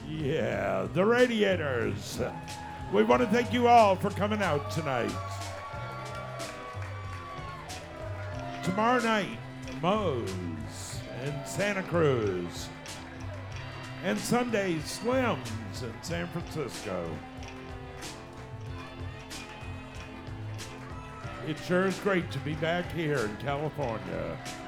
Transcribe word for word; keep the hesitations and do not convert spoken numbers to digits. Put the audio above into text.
Yeah, the Radiators. We want to thank you all for coming out tonight. Tomorrow night, Moe's in Santa Cruz. And Sunday, Slim's in San Francisco. It sure is great to be back here in California.